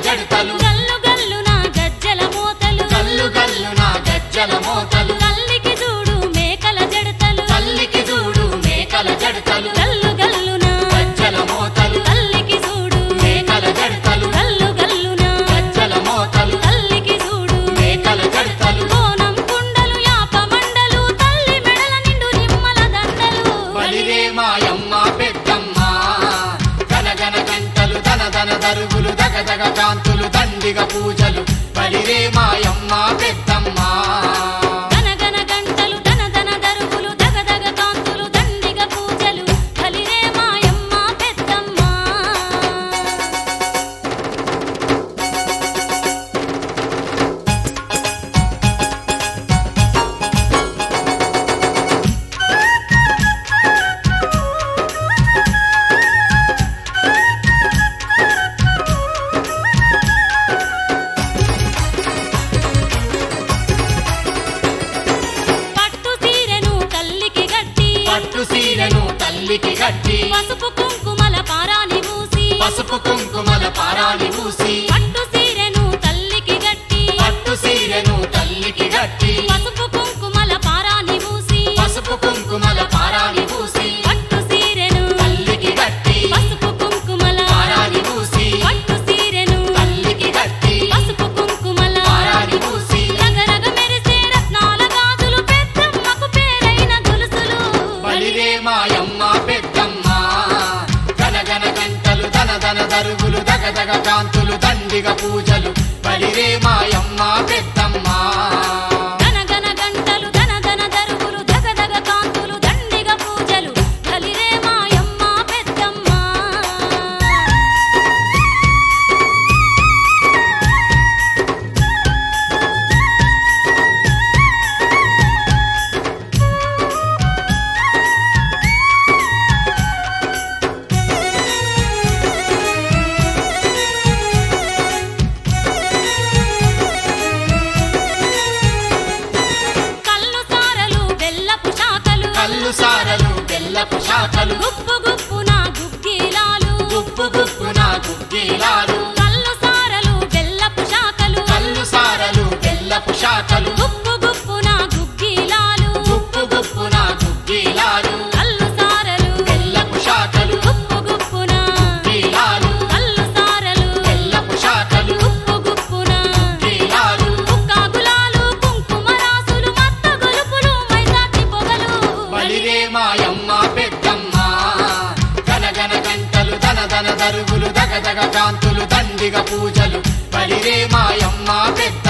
జడతలు గల్లు గల్లున గజ్జల మోతలు గల్లు గల్లున గజ్జల మోతలు తల్లికి చూడు మేకల జడతలు తల్లికి చూడు మేకల జడతలు గల్లు గల్లున గజ్జల మోతలు తల్లికి చూడు మేకల జడతలు గల్లు గల్లున గజ్జల మోతలు తల్లికి చూడు మేకల జడతలు కోనం కుండలు యాప మండలు తల్లి మెడల నిండు నిమ్మల దండలు బలిరే మాయమ్మ పెద్దమ్మ గనగన గంటలు దన దన దరుగులు దగదగ కాంతులు దండిగ పూజలు బలిరే మాయమ్మ పెద్దమ్మ గనగన గంటలు దన దన దరుగులు దగదగ కాంతులు దండిగ పూజలు బలిరే మాయమ్మ పెద్దమ్మ పట్టు సీరెను తల్లికి గట్టి పట్టు సీరెను తల్లికి గట్టి పసుపు కుంకుమల పారాని మూసి పసుపు కుంకుమల పారాని మూసి పట్టు సీరెను తల్లికి గట్టి పట్టు సీరెను తల్లికి గట్టి పసుపు కుంకుమల పారాని మూసి పసుపు కుంకుమల పారాని మూసి పట్టు సీరెను తల్లికి గట్టి పసుపు కుంకుమల పారాని మూసి పట్టు సీరెను తల్లికి గట్టి పసుపు కుంకుమల పారాని మూసి రగరగ మెరిసే రత్నాల గాజులు పెద్దమ్మకు పేరైన గొలుసులు బలిరే మాయమ్మ పెద్దమ్మ గనగన గంటలు దన దన దరుగులు దగదగ కాంతులు దండిగ పూజలు బలిరే మాయమ్మ పెద్దమ్మ గనగన గంటలు దన దన దరుగులు దగదగ కాంతులు దండిగ పూజలు బలిరే మాయమ్మ పెద్దమ్మ కల్లు సారలు బెల్లపు శాఖలు కల్లు సారలు బెల్లపు శాఖలు గుప్పు గుప్పున గుగ్గిలాలు గుప్పు గుప్పున గుగ్గిలాలు కల్లు సారలు బెల్లపు శాఖలు కల్లు సారలు బెల్లపు శాఖలు గుప్పు గుప్పున గుగ్గిలాలు గుప్పు గుప్పున గుగ్గిలాలు కల్లు సారలు బెల్లపు శాఖలు గుప్పు గుప్పున గుగ్గిలాలు కల్లు సారలు బెల్లపు శాఖలు గుప్పు గుప్పున గుగ్గిలాలు కుక్క గులాలు కుంకుమ రాసులు మత్త గొలుపులు మైసాచి పొగలు బలిరే మాయమ్మ పెద్దమ్మ గనగన గంటలు దన దన దరుగులు దగదగ కాంతులు దండిగ పూజలు బలిరే మాయమ్మ పెద్దమ్మ